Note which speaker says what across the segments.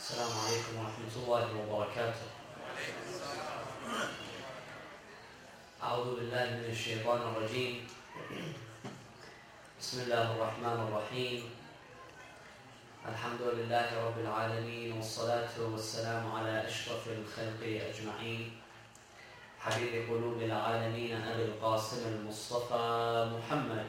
Speaker 1: السلام عليكم ورحمة الله وبركاته. أعوذ بالله من الشيطان الرجيم. بسم الله الرحمن الرحيم. الحمد لله رب العالمين، والصلاة والسلام على أشرف الخلق أجمعين، حبيب قلوب العالمين أبي القاسم المصطفى محمد.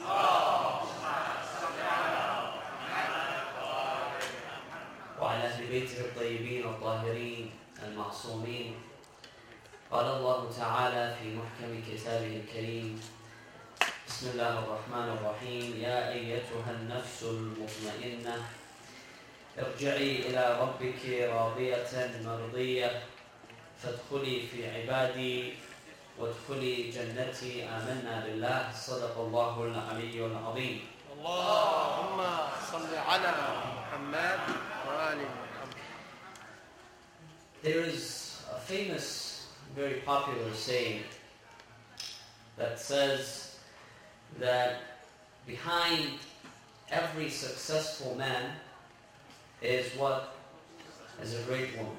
Speaker 1: وعلى أهل بيته الطيبين الطاهرين المعصومين. قال الله تعالى في محكم كتابه الكريم: بسم الله الرحمن الرحيم. يا أيتها النفس المطمئنة ارجعي إلى ربك راضية مرضية فادخلي في عبادي وادخلي جنتي. آمنا بالله. صدق الله العلي العظيم.
Speaker 2: اللهم صل على محمد وآل محمد.
Speaker 1: There is a famous, very popular saying that says that behind every successful man is what? Is a great woman.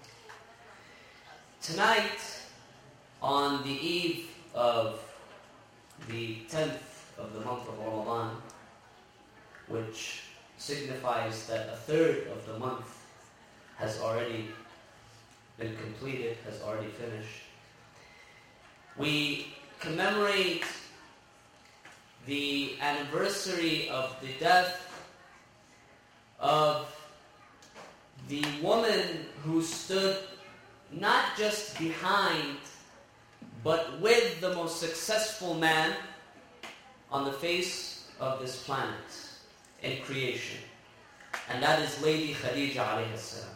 Speaker 1: Tonight, on the eve of the 10th of the month of Ramadan, which signifies that a third of the month has already been completed, has already finished, we commemorate the anniversary of the death of the woman who stood not just behind, but with the most successful man on the face of this planet in creation. And that is Lady Khadija alayhi salam.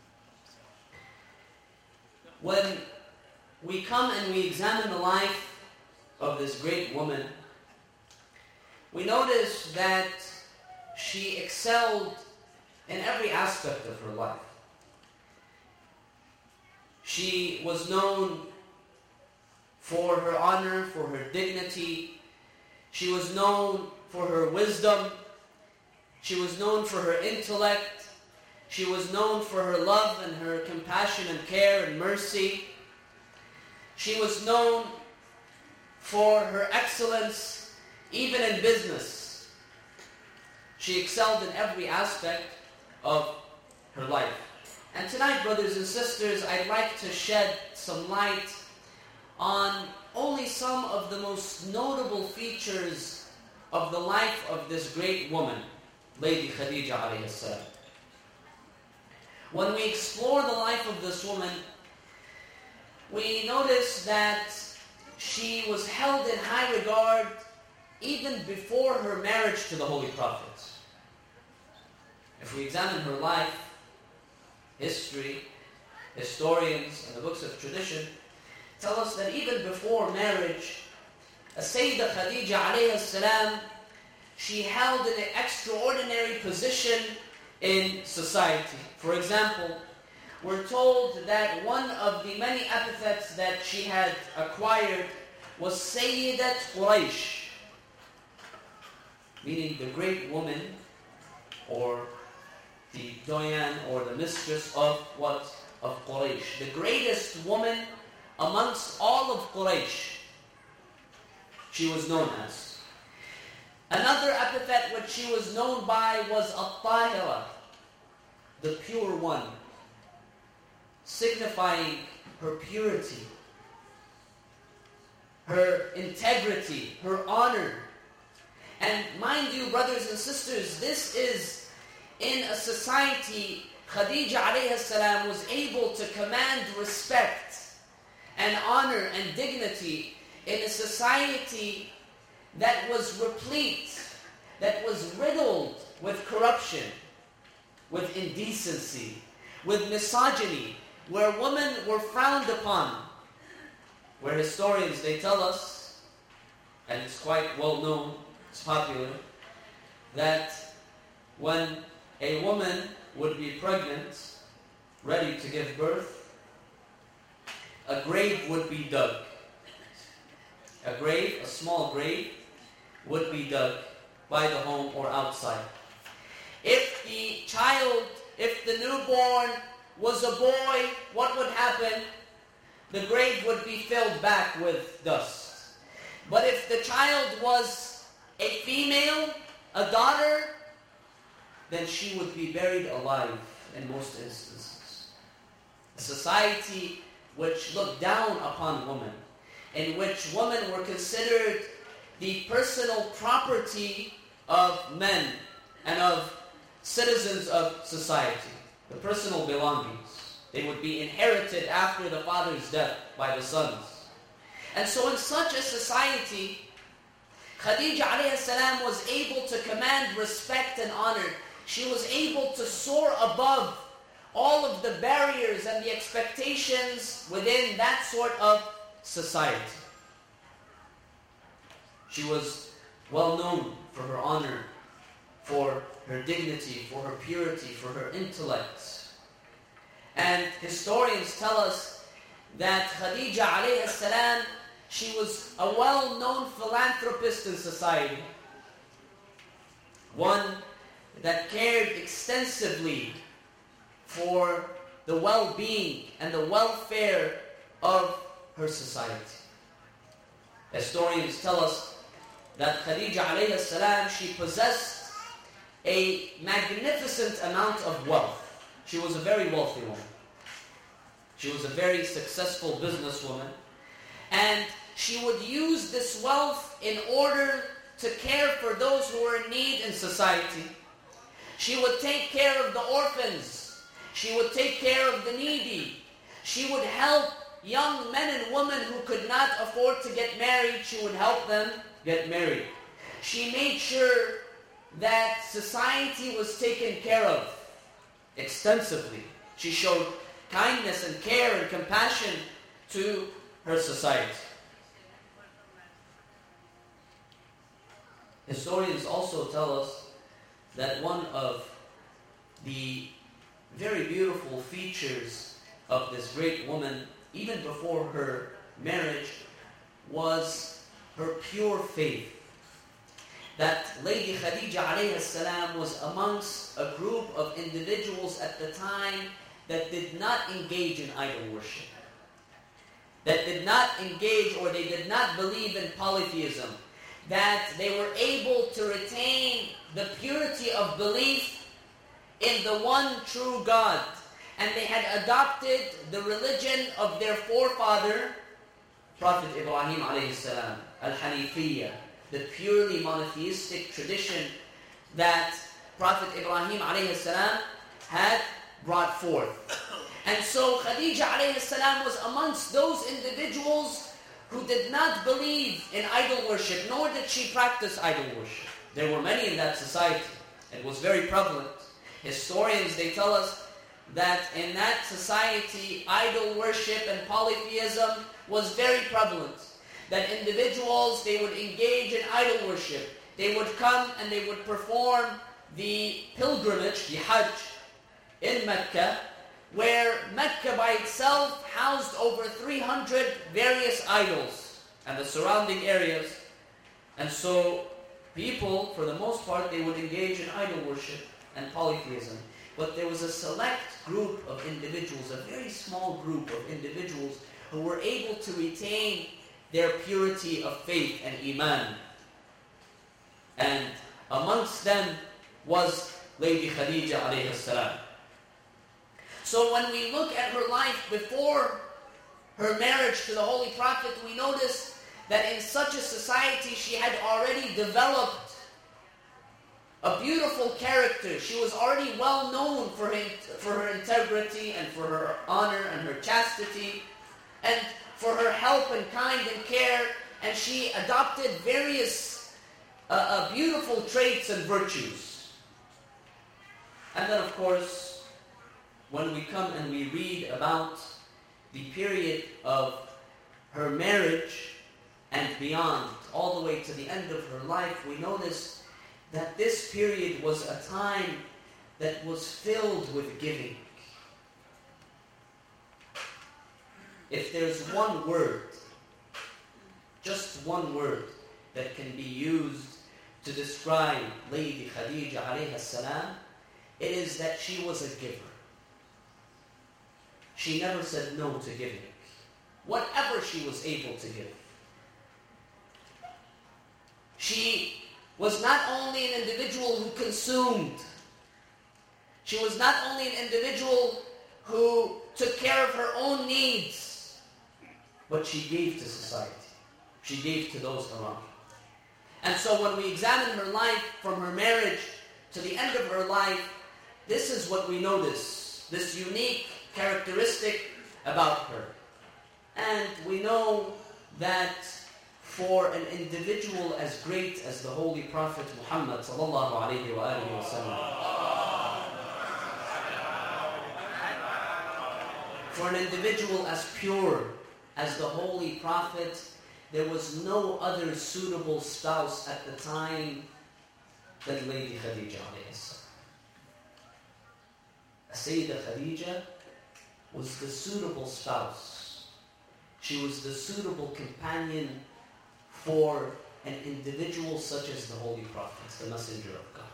Speaker 1: When we come and we examine the life of this great woman, we notice that she excelled in every aspect of her life. She was known for her honor, for her dignity. She was known for her wisdom. She was known for her intellect. She was known for her love and her compassion and care and mercy. She was known for her excellence even in business. She excelled in every aspect of her life. And tonight, brothers and sisters, I'd like to shed some light on only some of the most notable features of the life of this great woman, Lady Khadija alayhi salam. When we explore the life of this woman, we notice that she was held in high regard even before her marriage to the Holy Prophet. If we examine her life, history, historians, and the books of tradition tell us that even before marriage, Sayyidah Khadija alayhi salam, she held an extraordinary position in society. For example, we're told that one of the many epithets that she had acquired was Sayyidat Quraysh, meaning the great woman, or the doyen, or the mistress of what? Of Quraysh. The greatest woman amongst all of Quraysh, she was known as. Another epithet which she was known by was At-Tahira, the pure one, signifying her purity, her integrity, her honor. And mind you, brothers and sisters, this is in a society Khadija alayhi salam was able to command respect and honor and dignity in a society that was replete, that was riddled with corruption, with indecency, with misogyny, where women were frowned upon, where historians, they tell us, and it's quite well known, it's popular, that when a woman would be pregnant, ready to give birth, a grave would be dug. A grave, a small grave, would be dug by the home or outside. If the child if the newborn was a boy, what would happen? The grave would be filled back with dust. But if the child was a female, a daughter, then she would be buried alive in most instances. A society which looked down upon women, in which women were considered the personal property of men and of citizens of society, the personal belongings. They would be inherited after the father's death by the sons. And so in such a society, Khadija alayhi salam was able to command respect and honor. She was able to soar above all of the barriers and the expectations within that sort of society. She was well known for her honor, for her dignity, for her purity, for her intellect. And historians tell us that Khadija alayhi salam, she was a well-known philanthropist in society. One that cared extensively for the well-being and the welfare of her society. Historians tell us that Khadija alayhi salam, she possessed a magnificent amount of wealth. She was a very wealthy woman. She was a very successful businesswoman. And she would use this wealth in order to care for those who were in need in society. She would take care of the orphans. She would take care of the needy. She would help young men and women who could not afford to get married. She would help them get married. She made sure that society was taken care of extensively. She showed kindness and care and compassion to her society. Historians also tell us that one of the very beautiful features of this great woman, even before her marriage, was her pure faith. That Lady Khadija alayhi salam was amongst a group of individuals at the time that did not engage in idol worship. That did not engage, or they did not believe in polytheism. That they were able to retain the purity of belief in the one true God. And they had adopted the religion of their forefather, Prophet Ibrahim alayhi salam, Al-Hanifiyya, the purely monotheistic tradition that Prophet Ibrahim alayhi salam had brought forth. And so Khadija alayhi salam was amongst those individuals who did not believe in idol worship, nor did she practice idol worship. There were many in that society. It was very prevalent. Historians, they tell us that in that society, idol worship and polytheism was very prevalent. That individuals, they would engage in idol worship. They would come and they would perform the pilgrimage, the Hajj, in Mecca, where Mecca by itself housed over 300 various idols and the surrounding areas. And so people, for the most part, they would engage in idol worship and polytheism. But there was a select group of individuals, a very small group of individuals who were able to retain their purity of faith and iman. And amongst them was Lady Khadija alayhi salam. So when we look at her life before her marriage to the Holy Prophet, we notice that in such a society she had already developed a beautiful character. She was already well known for her integrity and for her honor and her chastity and for her help and kind and care. And she adopted various beautiful traits and virtues. And then of course, when we come and we read about the period of her marriage and beyond, all the way to the end of her life, we notice that this period was a time that was filled with giving. If there's one word, just one word, that can be used to describe Lady Khadija alayha salam, it is that she was a giver. She never said no to giving. Whatever she was able to give. She was not only an individual who consumed. She was not only an individual who took care of her own needs, but she gave to society. She gave to those around her. And so when we examine her life from her marriage to the end of her life, this is what we notice, this unique characteristic about her. And we know that for an individual as great as the Holy Prophet Muhammad sallallahu alayhi wa alihi wa sallam, for an individual as pure as the Holy Prophet, there was no other suitable spouse at the time than Lady Khadija alayhi salam. Sayyida Khadija was the suitable spouse. She was the suitable companion for an individual such as the Holy Prophet, the Messenger of God.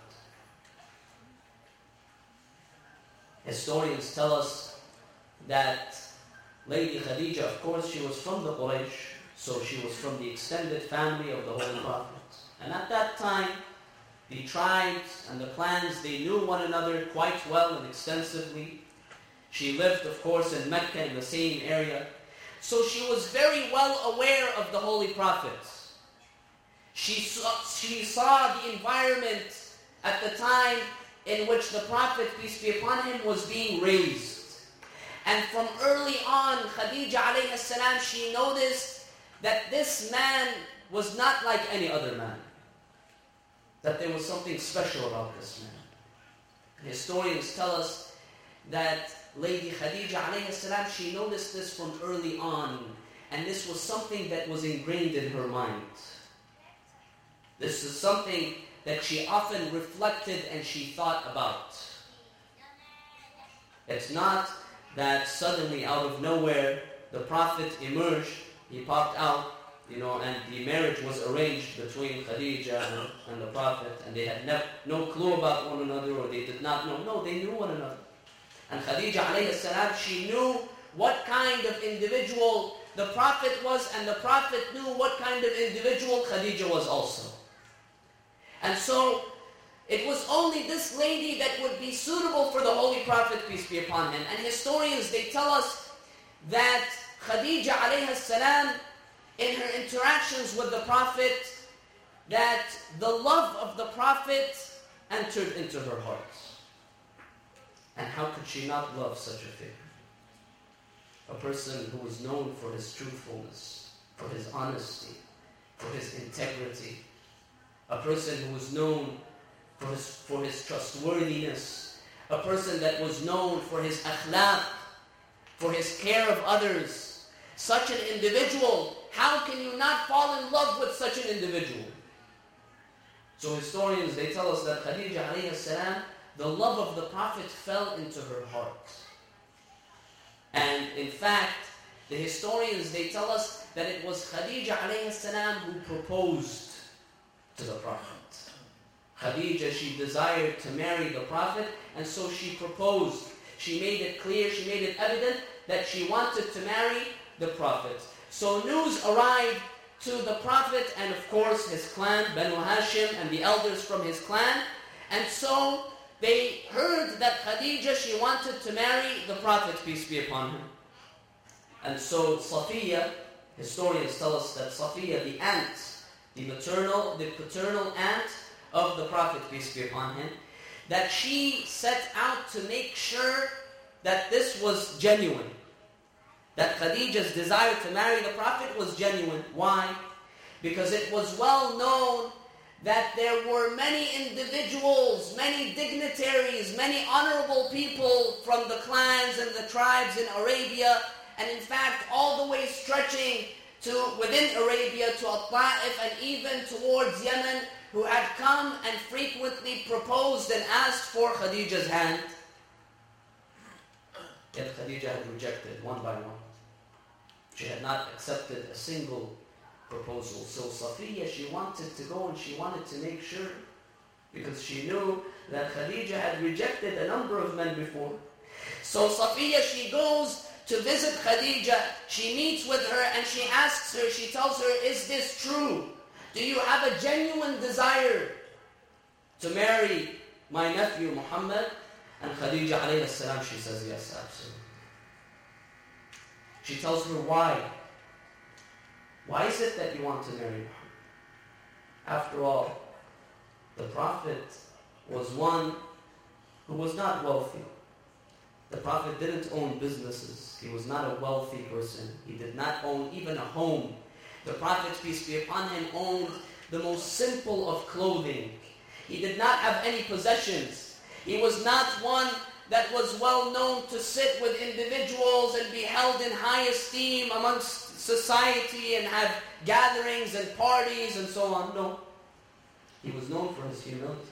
Speaker 1: Historians tell us that Lady Khadija, of course, she was from the Quraysh, so she was from the extended family of the Holy Prophet. And at that time, the tribes and the clans, they knew one another quite well and extensively. She lived, of course, in Mecca, in the same area. So she was very well aware of the Holy Prophet. She saw the environment at the time in which the Prophet, peace be upon him, was being raised. And from early on, Khadija alayhi salam, she noticed that this man was not like any other man. That there was something special about this man. Historians tell us that Lady Khadija alayhi salam, she noticed this from early on. And this was something that was ingrained in her mind. This is something that she often reflected and she thought about. It's not that suddenly out of nowhere the Prophet emerged, he popped out, and the marriage was arranged between Khadija and the Prophet, and they had no clue about one another, or they did not know. No, they knew one another. And Khadija alayhi salam, she knew what kind of individual the Prophet was, and the Prophet knew what kind of individual Khadija was also. And so, it was only this lady that would be suitable for the Holy Prophet, peace be upon him. And historians, they tell us that Khadija alayhi salam, in her interactions with the Prophet, that the love of the Prophet entered into her heart. And how could she not love such a figure? A person who was known for his truthfulness, for his honesty, for his integrity. A person who was known for his trustworthiness. A person that was known for his akhlaq, for his care of others. Such an individual, how can you not fall in love with such an individual? So historians, they tell us that Khadija alayhi salam, the love of the Prophet fell into her heart. And in fact, the historians, they tell us that it was Khadija alayhi salam who proposed to the Prophet. Khadija, she desired to marry the Prophet, and so she proposed. She made it clear, she made it evident that she wanted to marry the Prophet. So news arrived to the Prophet and of course his clan, Banu Hashim, and the elders from his clan. And so they heard that Khadija, she wanted to marry the Prophet, peace be upon him. And so Safiya, historians tell us that Safiya, the aunt, the paternal aunt of the Prophet, peace be upon him, that she set out to make sure that this was genuine. That Khadija's desire to marry the Prophet was genuine. Why? Because it was well known that there were many individuals, many dignitaries, many honorable people from the clans and the tribes in Arabia, and in fact all the way stretching to within Arabia to Al-Ta'if and even towards Yemen, who had come and frequently proposed and asked for Khadija's hand. Yet Khadija had rejected one by one. She had not accepted a single proposal. So Safiya, she wanted to go and she wanted to make sure, because she knew that Khadija had rejected a number of men before. So Safiya, she goes to visit Khadija. She meets with her and she asks her, she tells her, is this true? Do you have a genuine desire to marry my nephew Muhammad? And Khadija alayhi salam, she says, yes, absolutely. She tells her why. Why is it that you want to marry Muhammad? After all, the Prophet was one who was not wealthy. The Prophet didn't own businesses. He was not a wealthy person. He did not own even a home. The Prophet, peace be upon him, owned the most simple of clothing. He did not have any possessions. He was not one that was well known to sit with individuals and be held in high esteem amongst society and have gatherings and parties and so on. No. He was known for his humility.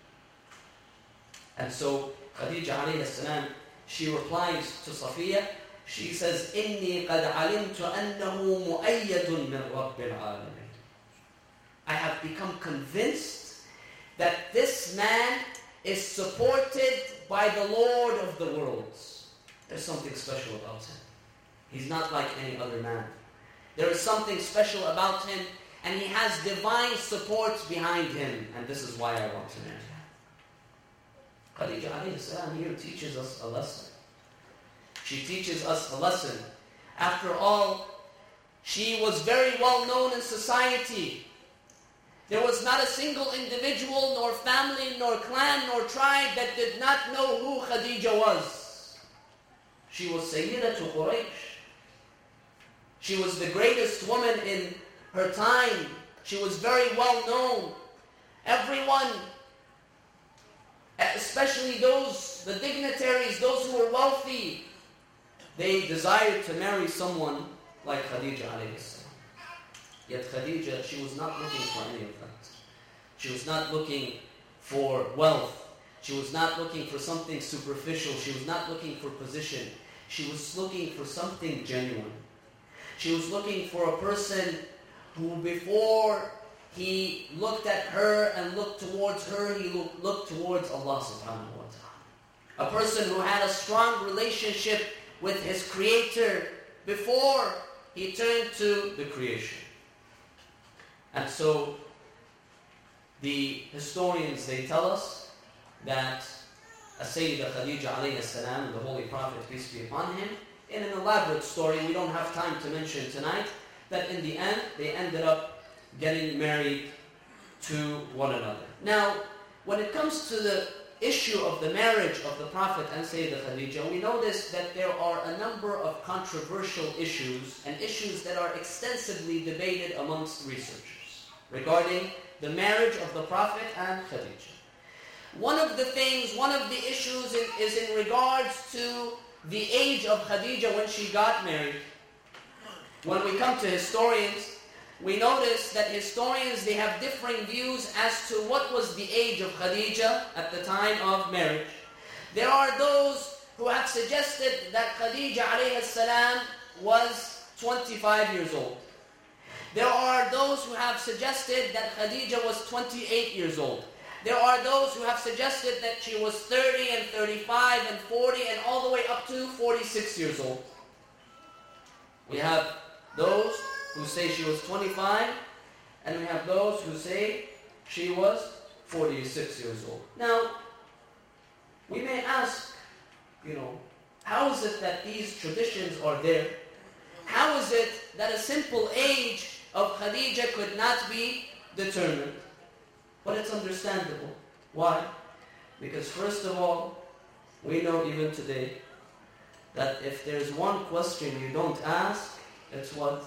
Speaker 1: And so Khadija alayhi salam, she replies to Safiya, she says, إِنِّي قَدْ عَلِمْتُ أَنَّهُ مُؤَيَّدٌ مِّن رَبِّ الْعَالَمِينَ. I have become convinced that this man is supported by the Lord of the worlds. There's something special about him. He's not like any other man. There is something special about him, and he has divine support behind him, and this is why I want to marry him. Khadija alayhi salam here teaches us a lesson. She teaches us a lesson. After all, she was very well known in society. There was not a single individual, nor family, nor clan, nor tribe that did not know who Khadija was. She was Sayyidatu Quraysh. She was the greatest woman in her time. She was very well known. Everyone, especially the dignitaries, those who were wealthy, they desired to marry someone like Khadija alayhi salam. Yet Khadija, she was not looking for any of that. She was not looking for wealth. She was not looking for something superficial. She was not looking for position. She was looking for something genuine. She was looking for a person who, before he looked at her and looked towards her, he looked towards Allah subhanahu wa ta'ala. A person who had a strong relationship with his Creator before he turned to the creation. And so, the historians, they tell us that Sayyida Khadija alayhi salam, the Holy Prophet, peace be upon him, in an elaborate story we don't have time to mention tonight, that in the end, they ended up getting married to one another. Now, when it comes to the issue of the marriage of the Prophet and Sayyida Khadija, we notice that there are a number of controversial issues and issues that are extensively debated amongst researchers regarding the marriage of the Prophet and Khadija. One of the issues is in regards to the age of Khadija when she got married. When we come to historians, we notice that historians, they have differing views as to what was the age of Khadija at the time of marriage. There are those who have suggested that Khadija alayhi salam was 25 years old. There are those who have suggested that Khadija was 28 years old. There are those who have suggested that she was 30 and 35 and 40 and all the way up to 46 years old. We have those who say she was 25, and we have those who say she was 46 years old. Now, we may ask, how is it that these traditions are there? How is it that a simple age of Khadija could not be determined? But it's understandable. Why? Because first of all, we know even today that if there's one question you don't ask, it's what?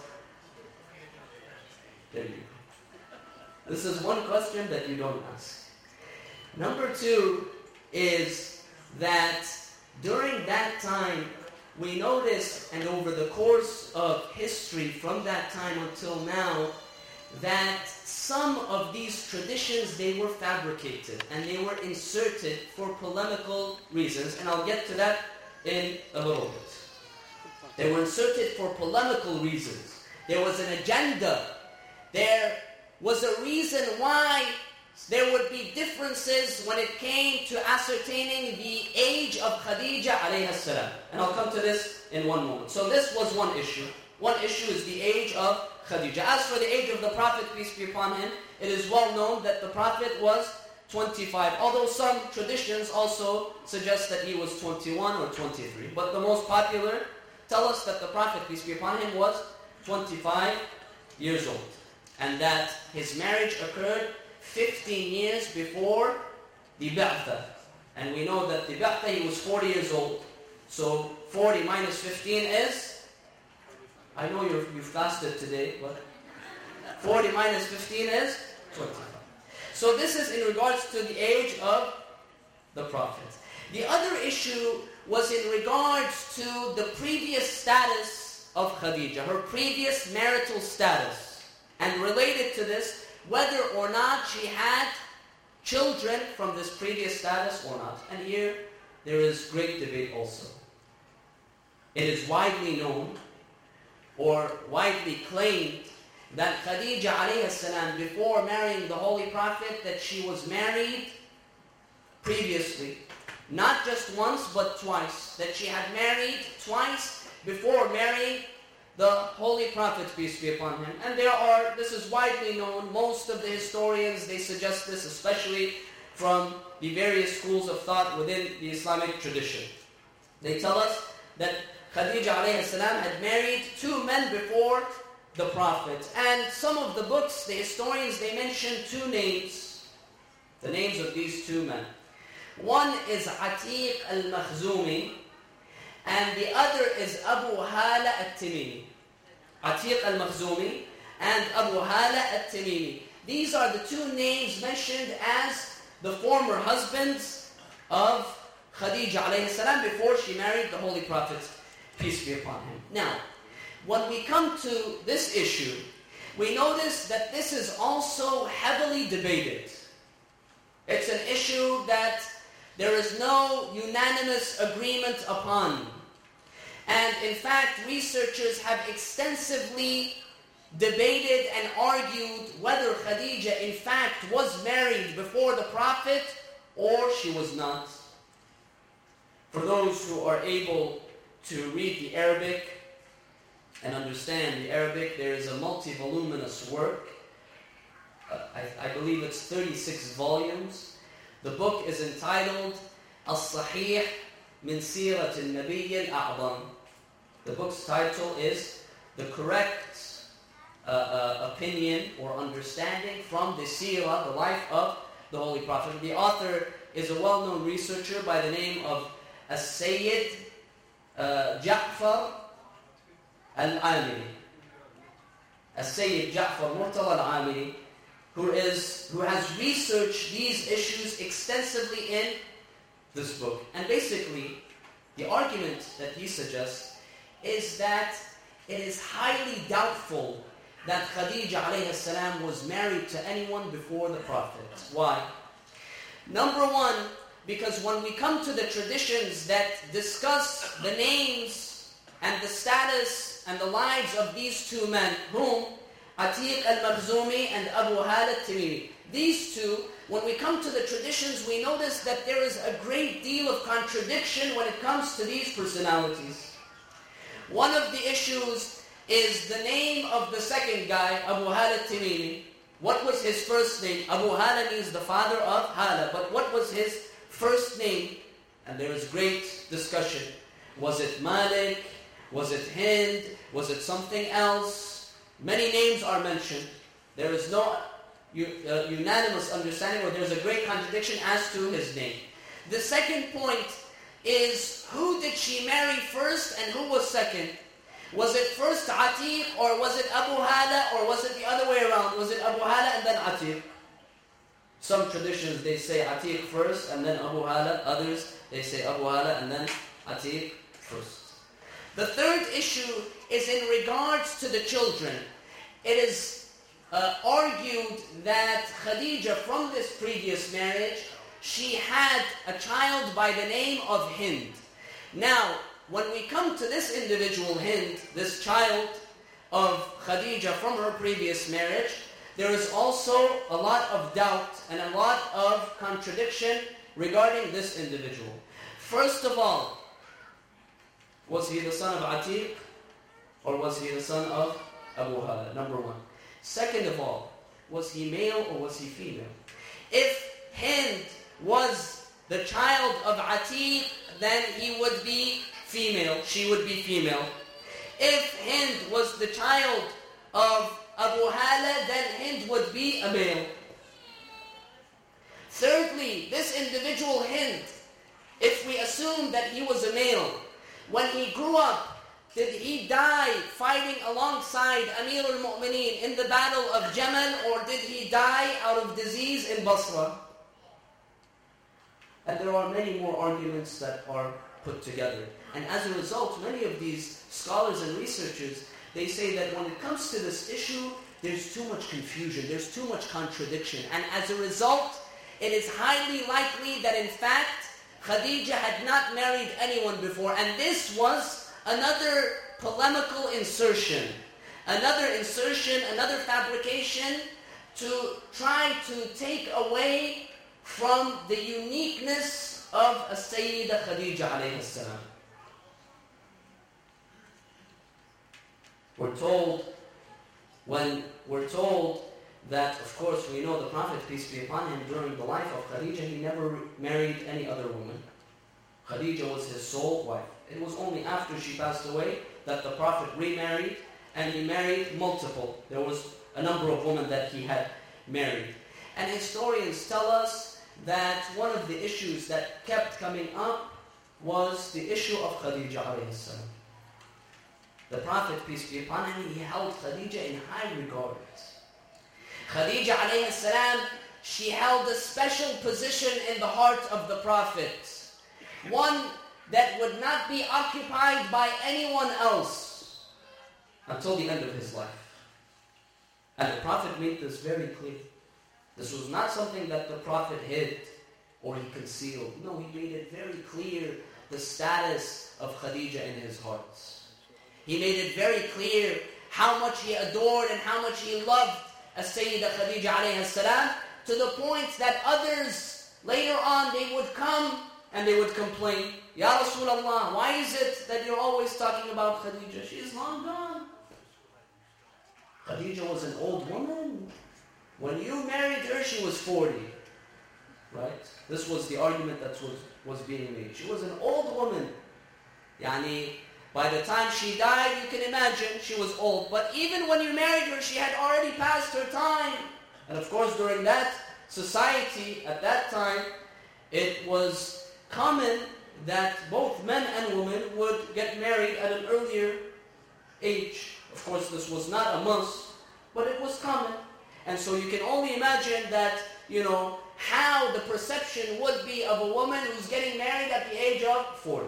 Speaker 1: There you go. This is one question that you don't ask. Number two is that during that time, we notice, and over the course of history from that time until now, that some of these traditions, they were fabricated and they were inserted for polemical reasons, and I'll get to that in a little bit. They were inserted for polemical reasons. There was an agenda. There was a reason why there would be differences when it came to ascertaining the age of Khadija alayha salam. And I'll come to this in one moment. So this was one issue. One issue is the age of Khadija. As for the age of the Prophet, peace be upon him, it is well known that the Prophet was 25. Although some traditions also suggest that he was 21 or 23. But the most popular tell us that the Prophet, peace be upon him, was 25 years old. And that his marriage occurred 15 years before the Ba'tha. And we know that the Ba'tha, he was 40 years old. So 40 minus 15 is, I know you've fasted today, but 40 minus 15 is 25. So this is in regards to the age of the Prophet. The other issue was in regards to the previous status of Khadija, her previous marital status. And related to this, whether or not she had children from this previous status or not. And here, there is great debate also. It is widely known, or widely claimed, that Khadija alayhi salam, before marrying the Holy Prophet, that she was married previously. Not just once, but twice. That she had married twice before marrying the Holy Prophet, peace be upon him. And this is widely known. Most of the historians, they suggest this, especially from the various schools of thought within the Islamic tradition. They tell us that Khadija alayhi salam had married 2 men before the Prophet. And some of the books, the historians, they mention 2 names. The names of these 2 men. One is Atiq al-Makhzumi, and the other is Abu Hala al-Tamimi. Atiq al-Makhzumi and Abu Hala al-Tamimi. These are the 2 names mentioned as the former husbands of Khadija alayhi salam before she married the Holy Prophet, peace be upon him. Now, when we come to this issue, we notice that this is also heavily debated. It's an issue that there is no unanimous agreement upon. And in fact, researchers have extensively debated and argued whether Khadija in fact was married before the Prophet or she was not. For those who are able to read the Arabic and understand the Arabic, there is a multi-voluminous work. I believe it's 36 volumes. The book is entitled As-Sahih min Sirat al-Nabiy al-A'zam. The book's title is The Correct Opinion or Understanding from the Seerah, the life of the Holy Prophet. The author is a well-known researcher by the name of As-Sayyid Ja'far al-Amiri. As-Sayyid Ja'far Murtala al-Amiri, who has researched these issues extensively in this book. And basically, the argument that he suggests is that it is highly doubtful that Khadija alayhi salam was married to anyone before the Prophet. Why? Number one, because when we come to the traditions that discuss the names and the status and the lives of these 2 men, whom? Atiq al-Makhzumi and Abu Hala al-Tamimi. These 2, when we come to the traditions, we notice that there is a great deal of contradiction when it comes to these personalities. One of the issues is the name of the second guy, Abu Hala al-Tamimi. What was his first name? Abu Hala means the father of Hala, but what was his first name? And there is great discussion. Was it Malik? Was it Hind? Was it something else? Many names are mentioned. There is no unanimous understanding, or there's a great contradiction as to his name. The second point is, who did she marry first and who was second? Was it first Atiq, or was it Abu Hala, or was it the other way around? Was it Abu Hala and then Atiq? Some traditions, they say Atiq first and then Abu Hala. Others, they say Abu Hala and then Atiq first. The third issue is in regards to the children. It is argued that Khadija, from this previous marriage, she had a child by the name of Hind. Now, when we come to this individual Hind, this child of Khadija from her previous marriage, there is also a lot of doubt and a lot of contradiction regarding this individual. First of all, was he the son of Atiq or was he the son of Abu Hala? Number one. Second of all, was he male or was he female? If Hind was the child of Atiq, then he would be female. She would be female. If Hind was the child of Abu Hala, then Hind would be a male. Thirdly, this individual Hind, if we assume that he was a male, when he grew up, did he die fighting alongside Amir al-Mu'mineen in the battle of Jamal, or did he die out of disease in Basra? And there are many more arguments that are put together. And as a result, many of these scholars and researchers, they say that when it comes to this issue, there's too much confusion, there's too much contradiction. And as a result, it is highly likely that in fact, Khadija had not married anyone before. And this was another polemical insertion. Another fabrication to try to take away from the uniqueness of As-Sayyida Khadija alayhi salam. We're told that, of course, we know the Prophet, peace be upon him, during the life of Khadija, he never married any other woman. Khadija was his sole wife. It was only after she passed away that the Prophet remarried, and he married multiple. There was a number of women that he had married. And historians tell us that one of the issues that kept coming up was the issue of Khadija alayhi salam. The Prophet, peace be upon him, he held Khadija in high regard. Khadija alayhi salam, she held a special position in the heart of the Prophet. One that would not be occupied by anyone else until the end of his life. And the Prophet made this very clear. This was not something that the Prophet hid or he concealed. No, he made it very clear, the status of Khadija in his heart. He made it very clear how much he adored and how much he loved As-Sayyida Khadija alayhi salam, to the point that others later on, they would come and they would complain, Ya Rasulullah, why is it that you're always talking about Khadija? She is long gone. Khadija was an old woman. When you married her, she was 40. Right? This was the argument that was being made. She was an old woman. By the time she died, you can imagine, she was old. But even when you married her, she had already passed her time. And of course, during that society, at that time, it was common that both men and women would get married at an earlier age. Of course, this was not a must, but it was common. And so you can only imagine that, how the perception would be of a woman who's getting married at the age of 40.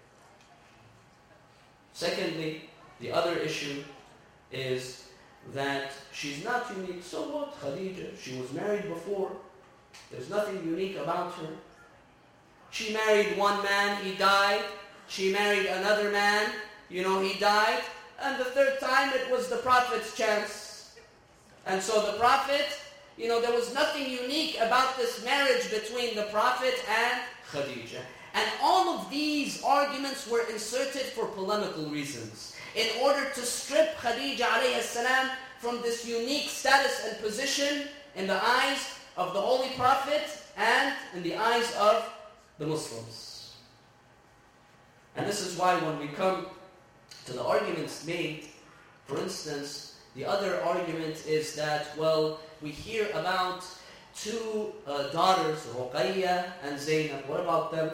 Speaker 1: Secondly, the other issue is that she's not unique. So what? Khadija, she was married before. There's nothing unique about her. She married one man, he died. She married another man, he died. And the third time, it was the Prophet's chance. And so the Prophet, there was nothing unique about this marriage between the Prophet and Khadija. And all of these arguments were inserted for polemical reasons, in order to strip Khadija alayhi salam from this unique status and position in the eyes of the Holy Prophet and in the eyes of the Muslims. And this is why when we come to the arguments made, for instance, the other argument is that, we hear about two daughters, Ruqayya and Zainab. What about them?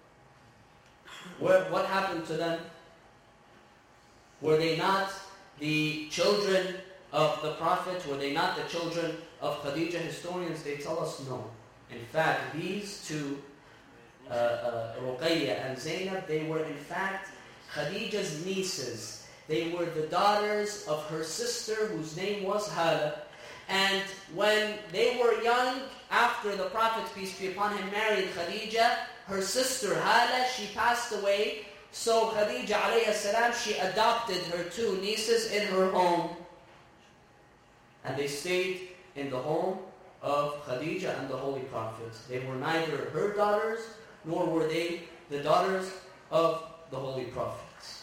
Speaker 1: What happened to them? Were they not the children of the Prophet? Were they not the children of Khadija? Historians, they tell us no. In fact, these two, Ruqayya and Zainab, they were in fact Khadija's nieces. They were the daughters of her sister, whose name was Hala. And when they were young, after the Prophet, peace be upon him, married Khadija, her sister Hala, she passed away. So Khadija alayhi salam, she adopted her two nieces in her home. And they stayed in the home of Khadija and the Holy Prophet. They were neither her daughters, nor were they the daughters of the Holy Prophet.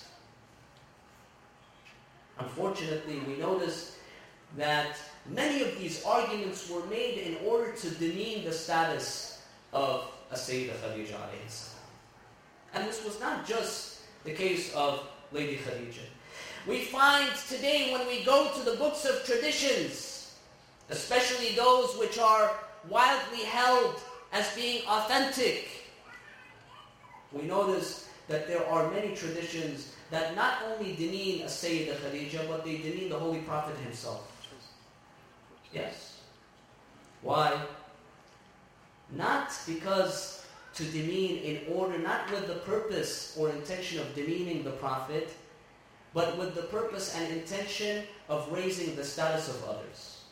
Speaker 1: Unfortunately, we notice that many of these arguments were made in order to demean the status of Sayyidah Khadija alayhi salam. And this was not just the case of Lady Khadija. We find today when we go to the books of traditions, especially those which are widely held as being authentic, we notice that there are many traditions that not only demean Sayyidah Khadija, but they demean the Holy Prophet himself. Yes. Why? Not because to demean in order, not with the purpose or intention of demeaning the Prophet, but with the purpose and intention of raising the status of others.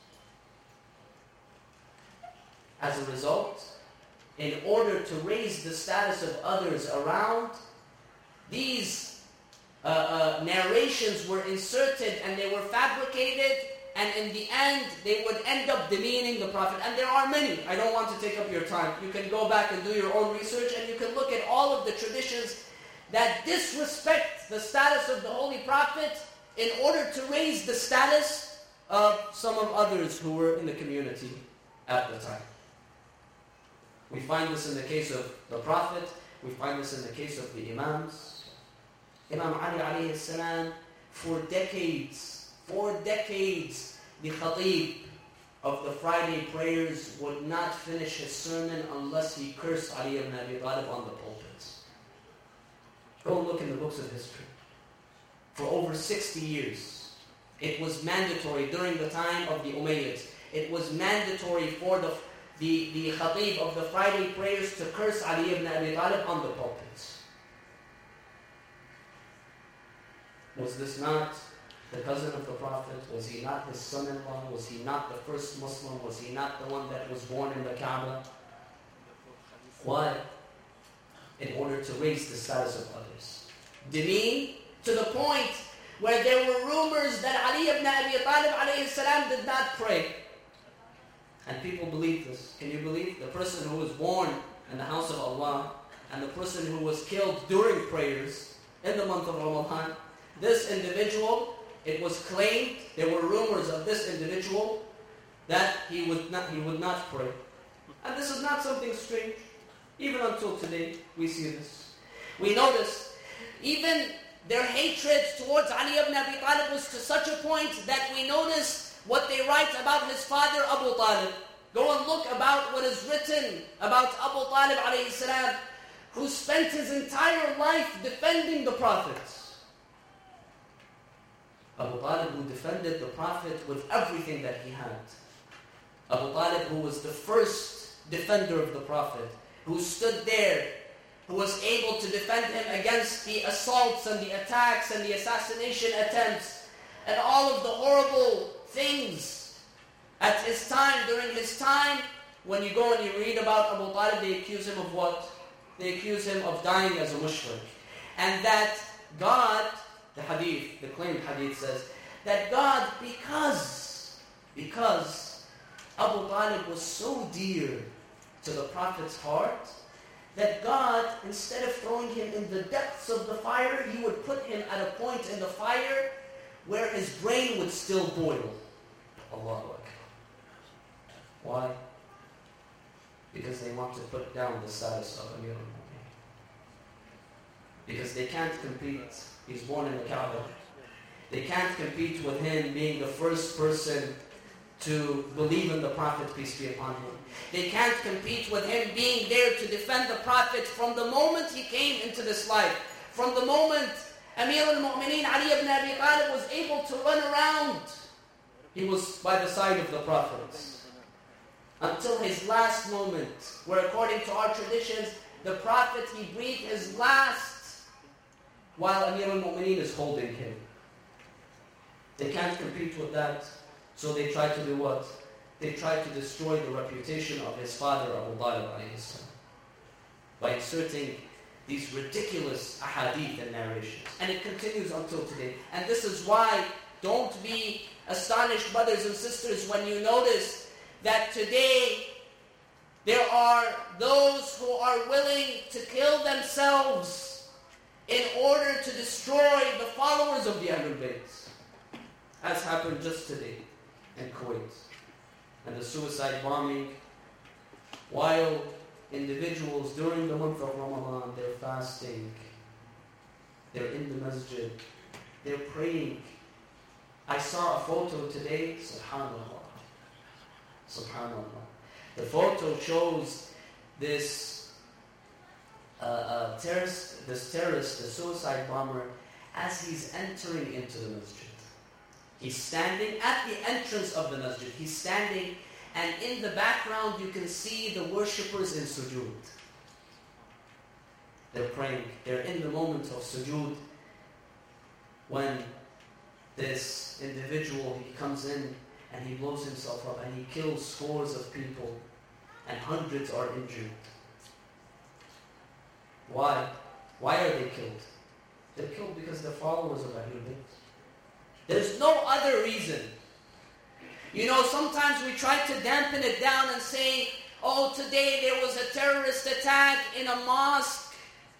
Speaker 1: As a result, in order to raise the status of others around, these narrations were inserted and they were fabricated, and in the end they would end up demeaning the Prophet. And there are many. I don't want to take up your time. You can go back and do your own research, and you can look at all of the traditions that disrespect the status of the Holy Prophet in order to raise the status of some of others who were in the community at the time. We find this in the case of the Prophet. We find this in the case of the Imams. Imam Ali alayhi salam, for decades, the Khatib of the Friday prayers would not finish his sermon unless he cursed Ali ibn Abi Talib on the pulpits. Go look in the books of history. For over 60 years, it was mandatory during the time of the Umayyads. It was mandatory for the Khatib of the Friday prayers to curse Ali ibn Abi Talib on the pulpits. Was this not the cousin of the Prophet? Was he not his son-in-law? Was he not the first Muslim? Was he not the one that was born in the Kaaba? Why? In order to raise the status of others. Demean to the point where there were rumors that Ali ibn Abi Talib alayhi salam did not pray. And people believe this. Can you believe? The person who was born in the house of Allah and the person who was killed during prayers in the month of Ramadan, this individual, it was claimed, there were rumors of this individual that he would not pray. And this is not something strange. Even until today, we see this. We notice, even their hatred towards Ali ibn Abi Talib was to such a point that we notice what they write about his father Abu Talib. Go and look about what is written about Abu Talib alayhi salam, who spent his entire life defending the Prophet. Abu Talib, who defended the Prophet with everything that he had. Abu Talib, who was the first defender of the Prophet, who stood there, who was able to defend him against the assaults and the attacks and the assassination attempts and all of the horrible things at his time, during his time. When you go and you read about Abu Talib, they accuse him of what? They accuse him of dying as a mushrik. And that God, the hadith, the claimed hadith says, that God, because Abu Talib was so dear to the Prophet's heart, that God, instead of throwing him in the depths of the fire, He would put him at a point in the fire where his brain would still boil. Allahu Akbar. Why? Because they want to put down the status of Amir al-Mu'minin. Because they can't compete. He's born in the Kaaba. They can't compete with him being the first person to believe in the Prophet, peace be upon him. They can't compete with him being there to defend the Prophet from the moment he came into this life. From the moment Amir al-Mu'minin Ali ibn Abi Talib was able to run around, he was by the side of the Prophet. Until his last moment, where according to our traditions, the Prophet, he breathed his last while Amir al-Mu'minin is holding him. They can't compete with that. So they try to do what? They try to destroy the reputation of his father, Abu Talib alayhi salam, by inserting these ridiculous ahadith and narrations. And it continues until today. And this is why, don't be astonished, brothers and sisters, when you notice that today there are those who are willing to kill themselves in order to destroy the followers of the Ahlul Bayt, as happened just today in Kuwait. And the suicide bombing, while individuals during the month of Ramadan, they're fasting, they're in the masjid, they're praying. I saw a photo today, subhanallah. The photo shows this terrorist, the suicide bomber, as he's entering into the masjid. He's standing at the entrance of the masjid. He's standing, and in the background you can see the worshippers in sujood. They're praying. They're in the moment of sujood when this individual, he comes in and he blows himself up and he kills scores of people and hundreds are injured. Why? Why are they killed? They're killed because they're followers of Ahlul Bayt. There's no other reason. You know, sometimes we try to dampen it down and say, oh, today there was a terrorist attack in a mosque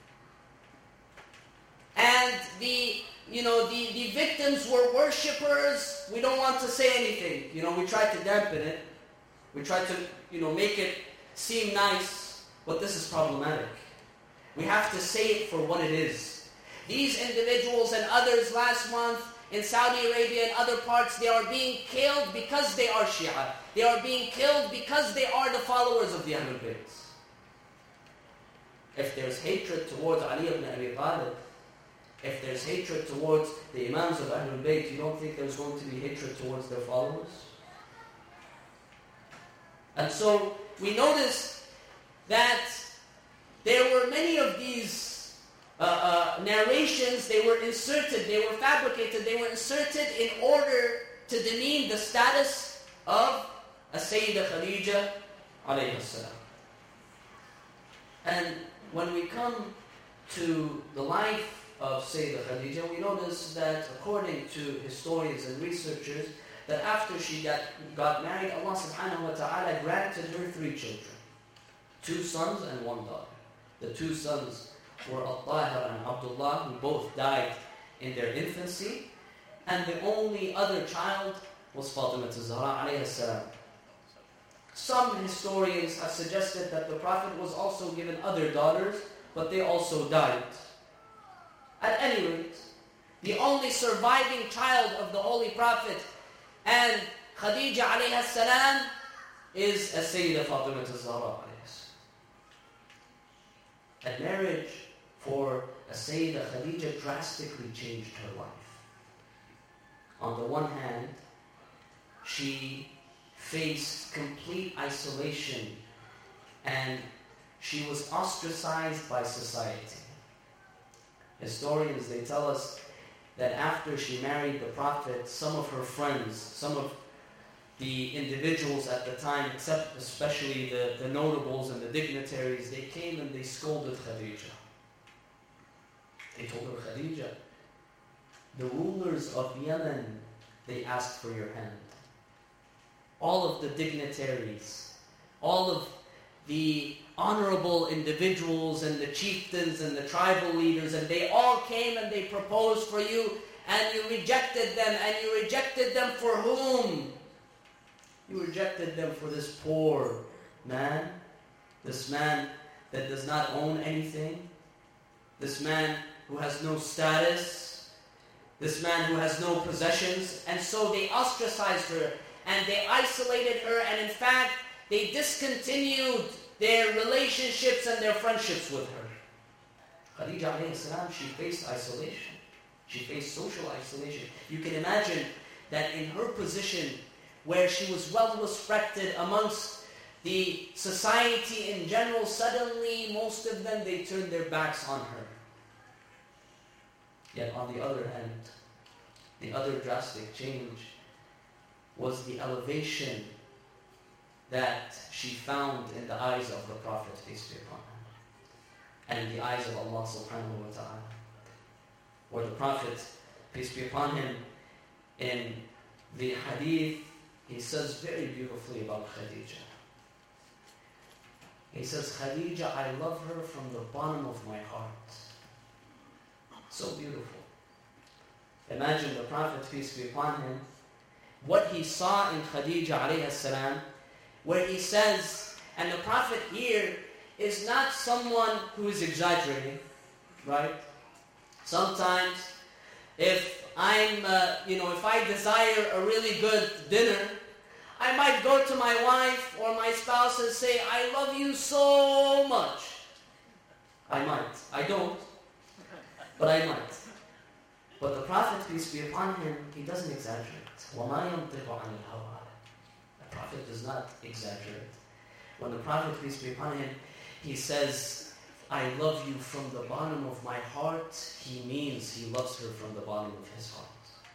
Speaker 1: and the victims were worshippers. We don't want to say anything. You know, we try to dampen it. We try to, make it seem nice, but this is problematic. We have to say it for what it is. These individuals and others last month in Saudi Arabia and other parts, they are being killed because they are Shia. They are being killed because they are the followers of the Ahlul Bayt. If there's hatred towards Ali ibn Abi Talib, if there's hatred towards the Imams of Ahlul Bayt, you don't think there's going to be hatred towards their followers? And so we notice that there were many of these narrations, they were inserted, they were fabricated, they were inserted in order to demean the status of Sayyidah Khadija alayhi salam. And when we come to the life of Sayyidah Khadija, we notice that according to historians and researchers, that after she got married, Allah subhanahu wa ta'ala granted her 3 children. 2 sons and 1 daughter. The 2 sons were Al-Tahir and Abdullah, who both died in their infancy. And the only other child was Fatima az-Zahra alayhi salam. Some historians have suggested that the Prophet was also given other daughters, but they also died. At any rate, the only surviving child of the Holy Prophet and Khadija alayhi salam is Sayyidah Fatima az-Zahra alayhi salam. A marriage for Sayyidah Khadija drastically changed her life. On the one hand, she faced complete isolation and she was ostracized by society. Historians, they tell us that after she married the Prophet, some of her friends, some of the individuals at the time, especially the notables and the dignitaries, they came and they scolded Khadija. They told her, Khadija, the rulers of Yemen, they asked for your hand. All of the dignitaries, all of the honorable individuals and the chieftains and the tribal leaders, and they all came and they proposed for you, and you rejected them, and you rejected them for whom? You rejected them for this poor man, this man that does not own anything, this man who has no status, this man who has no possessions. And so they ostracized her, and they isolated her, and in fact, they discontinued their relationships and their friendships with her. Khadija alayhi salam, she faced isolation. She faced social isolation. You can imagine that in her position, where she was well respected amongst the society in general, suddenly most of them, they turned their backs on her. Yet on the other hand, the other drastic change was the elevation that she found in the eyes of the Prophet, peace be upon him, and in the eyes of Allah subhanahu wa ta'ala. Where the Prophet, peace be upon him, in the hadith he says very beautifully about Khadija. He says, Khadija, I love her from the bottom of my heart. So beautiful. Imagine the Prophet, peace be upon him, what he saw in Khadija alayhi salam, where he says, and the Prophet here is not someone who is exaggerating, right? Sometimes, if if I desire a really good dinner, I might go to my wife or my spouse and say, I love you so much. I might. I don't, but I might. But the Prophet, peace be upon him, he doesn't exaggerate. وَمَا يَنْطِقُ عَنِ الْهَوَىٰ. The Prophet does not exaggerate. When the Prophet, peace be upon him, he says, I love you from the bottom of my heart, he means he loves her from the bottom of his heart.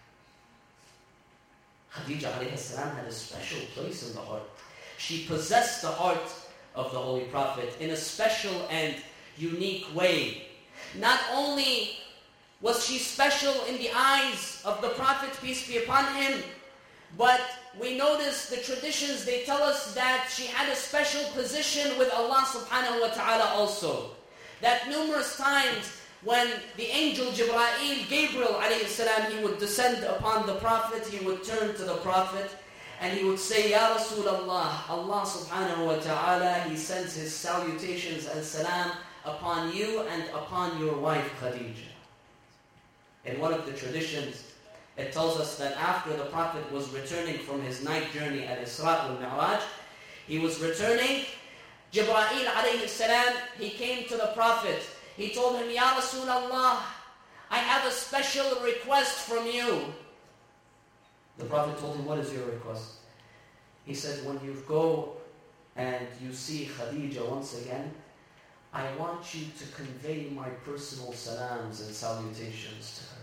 Speaker 1: Khadija alayhi salam had a special place in the heart. She possessed the heart of the Holy Prophet in a special and unique way. Not only was she special in the eyes of the Prophet, peace be upon him, but we notice the traditions, they tell us that she had a special position with Allah subhanahu wa ta'ala also. That numerous times when the angel Jibreel, Gabriel alayhi salam, he would descend upon the Prophet, he would turn to the Prophet and he would say, Ya Rasulullah, Allah subhanahu wa ta'ala, he sends his salutations and salam upon you and upon your wife Khadija. In one of the traditions, it tells us that after the Prophet was returning from his night journey at Isra wal Mi'raj, he was returning, Jibreel alayhi salam, he came to the Prophet. He told him, Ya Rasulullah, I have a special request from you. The Prophet told him, what is your request? He said, when you go and you see Khadija once again, I want you to convey my personal salams and salutations to her.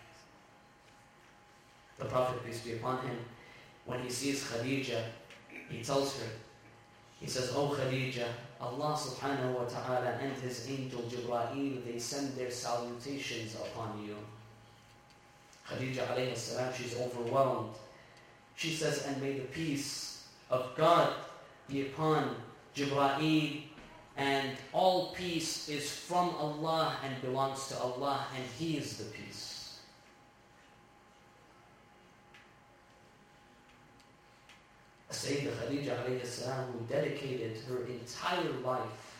Speaker 1: The Prophet, peace be upon him, when he sees Khadija, he tells her, he says, Oh Khadija, Allah subhanahu wa ta'ala and his angel Jibreel, they send their salutations upon you. Khadija alayhi salam, she's overwhelmed. She says, and may the peace of God be upon Jibreel, and all peace is from Allah and belongs to Allah, and He is the peace. Sayyidah Khadija alayhi salam, who dedicated her entire life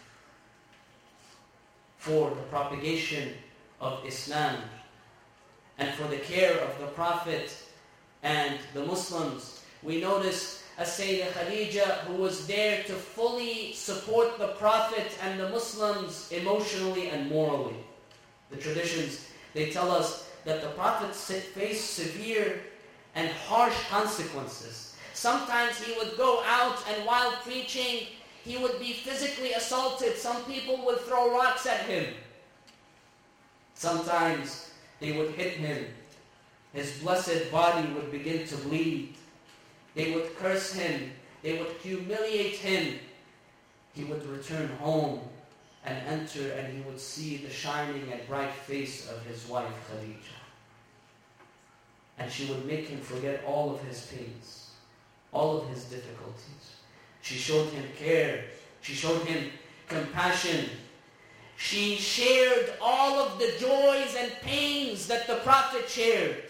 Speaker 1: for the propagation of Islam and for the care of the Prophet and the Muslims. We notice a Sayyidah Khadija who was there to fully support the Prophet and the Muslims emotionally and morally. The traditions, they tell us that the Prophet faced severe and harsh consequences. Sometimes he would go out and while preaching, he would be physically assaulted. Some people would throw rocks at him. Sometimes they would hit him. His blessed body would begin to bleed. They would curse him. They would humiliate him. He would return home and enter, and he would see the shining and bright face of his wife Khadija. And she would make him forget all of his pains, all of his difficulties. She showed him care. She showed him compassion. She shared all of the joys and pains that the Prophet shared.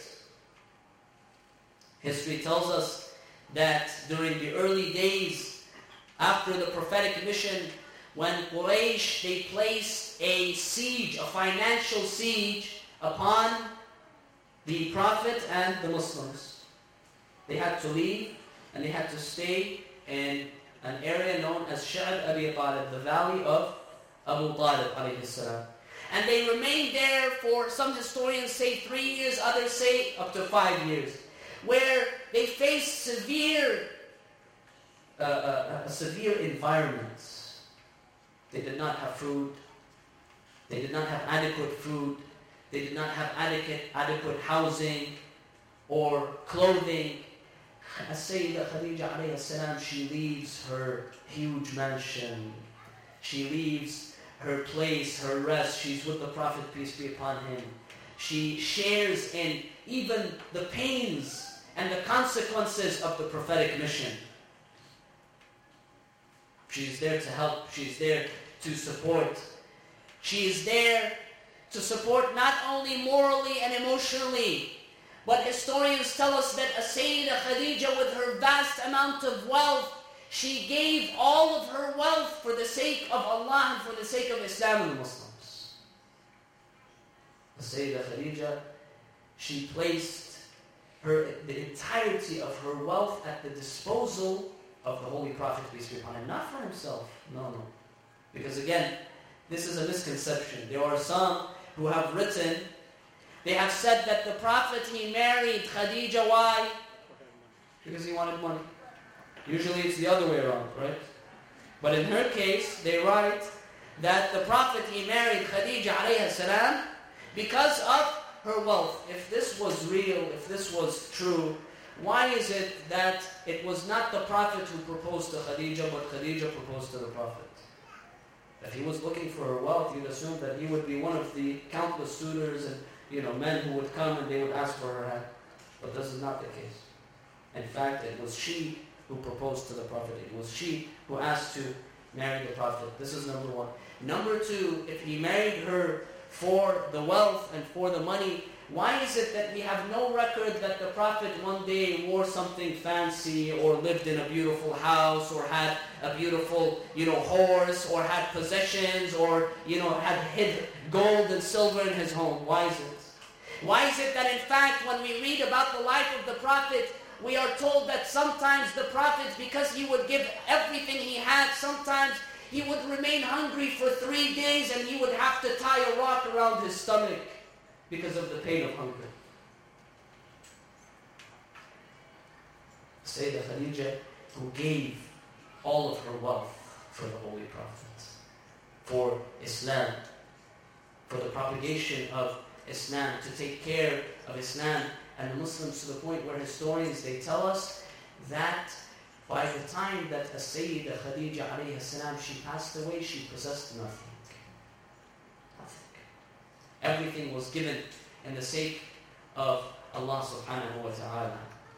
Speaker 1: History tells us that during the early days after the prophetic mission, when Quraysh, they placed a siege, a financial siege upon the Prophet and the Muslims. They had to leave and they had to stay in an area known as Sha'ab Abi Talib, the valley of Abu Talib alayhi salam. And they remained there for, some historians say 3 years, others say up to 5 years, where they faced severe environments. They did not have food. They did not have adequate food. They did not have adequate housing or clothing. As Sayyidah Khadija alayhi salam, she leaves her huge mansion. She leaves her place, her rest. She's with the Prophet, peace be upon him. She shares in even the pains and the consequences of the prophetic mission. She's there to help. She's there to support. She is there to support not only morally and emotionally, but historians tell us that Sayyidah Khadija, with her vast amount of wealth, she gave all of her wealth for the sake of Allah and for the sake of Islam and the Muslims. Sayyidah Khadija, she placed the entirety of her wealth at the disposal of the Holy Prophet, peace be upon him, not for himself. No. Because again, this is a misconception. There are some who have written, they have said that the Prophet, he married Khadija, why? Because he wanted money. Usually it's the other way around, right? But in her case, they write that the Prophet, he married Khadija alayhi salam because of her wealth. If this was real, if this was true, why is it that it was not the Prophet who proposed to Khadija, but Khadija proposed to the Prophet? If he was looking for her wealth, you'd assume that he would be one of the countless suitors and men who would come and they would ask for her hand. But this is not the case. In fact, it was she who proposed to the Prophet. It was she who asked to marry the Prophet. This is number one. Number two, if he married her for the wealth and for the money, why is it that we have no record that the Prophet one day wore something fancy or lived in a beautiful house or had a beautiful, horse or had possessions or, had hid gold and silver in his home? Why is it? Why is it that in fact when we read about the life of the Prophet, we are told that sometimes the Prophet, because he would give everything he had, sometimes he would remain hungry for 3 days and he would have to tie a rock around his stomach because of the pain of hunger. Sayyidah Khadija, who gave all of her wealth for the Holy Prophet, for Islam, for the propagation of Islam, to take care of Islam and the Muslims, to the point where historians, they tell us that by the time that Sayyidah Khadija alayhi salam, she passed away, she possessed nothing. Everything was given in the sake of Allah subhanahu wa ta'ala.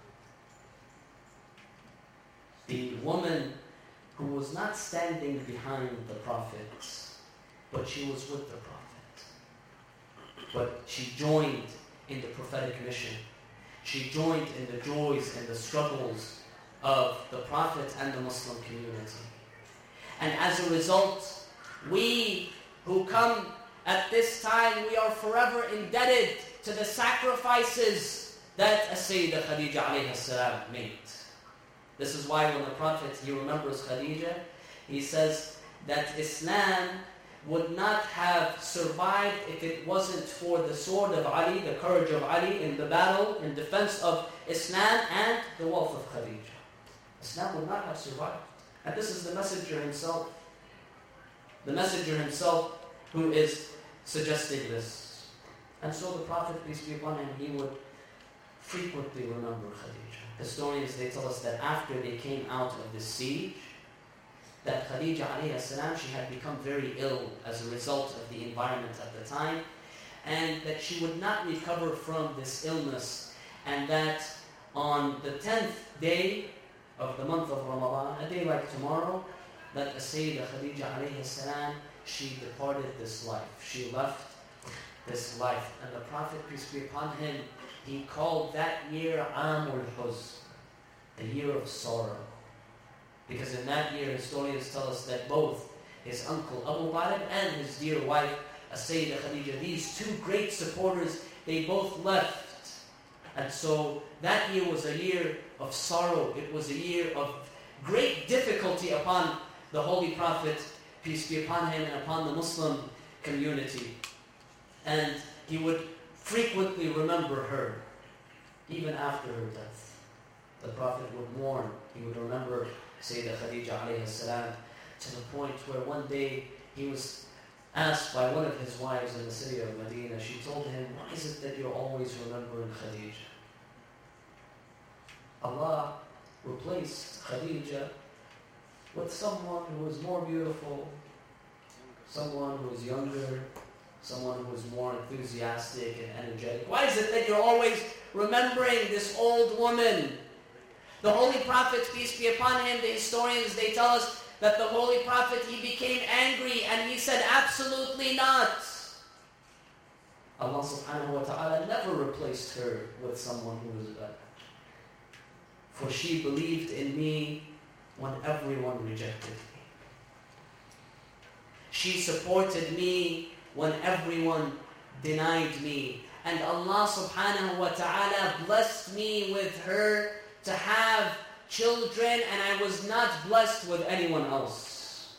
Speaker 1: The woman who was not standing behind the Prophet, but she was with the Prophet. But she joined in the prophetic mission. She joined in the joys and the struggles of the Prophet and the Muslim community. And as a result, we who come at this time, we are forever indebted to the sacrifices that Sayyidah Khadija alayhi salam made. This is why when the Prophet, he remembers Khadija, he says that Islam would not have survived if it wasn't for the sword of Ali, the courage of Ali in the battle, in defense of Islam, and the wealth of Khadija. Islam would not have survived. And this is the messenger himself. The messenger himself who is suggesting this. And so the Prophet, peace be upon him, he would frequently remember Khadija. Historians, they tell us that after they came out of the siege, that Khadija alayhi salam, she had become very ill as a result of the environment at the time, and that she would not recover from this illness, and that on the 10th day of the month of Ramadan, a day like tomorrow, that Sayyidah Khadija alayhi salam, she departed this life. She left this life. And the Prophet, peace be upon him, he called that year Amul Huzn, the year of sorrow. Because in that year, historians tell us that both his uncle Abu Talib and his dear wife, Sayyidah Khadija, these two great supporters, they both left. And so that year was a year of sorrow. It was a year of great difficulty upon the Holy Prophet, peace be upon him, and upon the Muslim community. And he would frequently remember her, even after her death. The Prophet would mourn. He would remember Sayyidah Khadija alayhi salam, to the point where one day he was asked by one of his wives in the city of Medina. She told him, "Why is it that you're always remembering Khadija?" Allah replaced Khadija with someone who was more beautiful, someone who was younger, someone who is more enthusiastic and energetic? Why is it that you're always remembering this old woman? The Holy Prophet, peace be upon him, the historians, they tell us that the Holy Prophet, he became angry and he said, absolutely not. Allah subhanahu wa ta'ala never replaced her with someone who was better. For she believed in me when everyone rejected me. She supported me when everyone denied me. And Allah subhanahu wa ta'ala blessed me with her to have children, and I was not blessed with anyone else.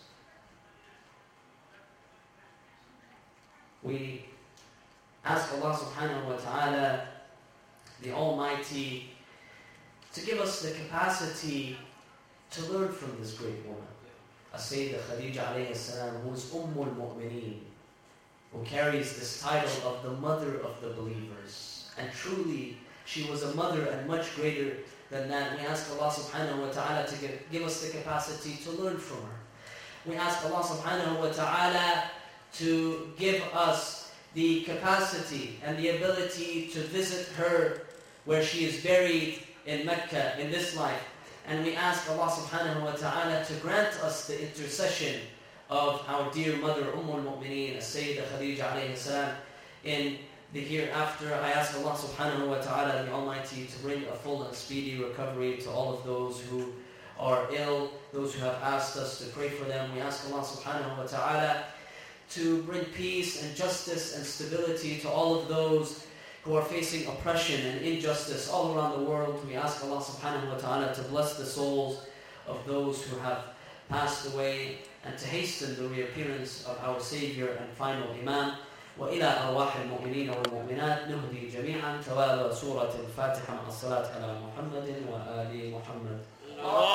Speaker 1: We ask Allah subhanahu wa ta'ala, the Almighty, to give us the capacity to learn from this great woman, As-Sayyidah Khadija alayhi salam, who is Ummul Mu'mineen, who carries this title of the mother of the believers. And truly, she was a mother and much greater than that. We ask Allah subhanahu wa ta'ala to give us the capacity to learn from her. We ask Allah subhanahu wa ta'ala to give us the capacity and the ability to visit her where she is buried in Mecca in this life. And we ask Allah subhanahu wa ta'ala to grant us the intercession of our dear mother Ummul Mu'mineen, As-Sayyidah Khadija alayhi salam, in the hereafter. I ask Allah subhanahu wa ta'ala, the Almighty, to bring a full and speedy recovery to all of those who are ill, those who have asked us to pray for them. We ask Allah subhanahu wa ta'ala to bring peace and justice and stability to all of those who are facing oppression and injustice all around the world. We ask Allah subhanahu wa ta'ala to bless the souls of those who have passed away and to hasten the reappearance of our Savior and final Imam. وإلى أرواح المؤمنين والمؤمنات نهدي جميعا ثواب سورة الفاتحة مع الصلاة على محمد وآل محمد.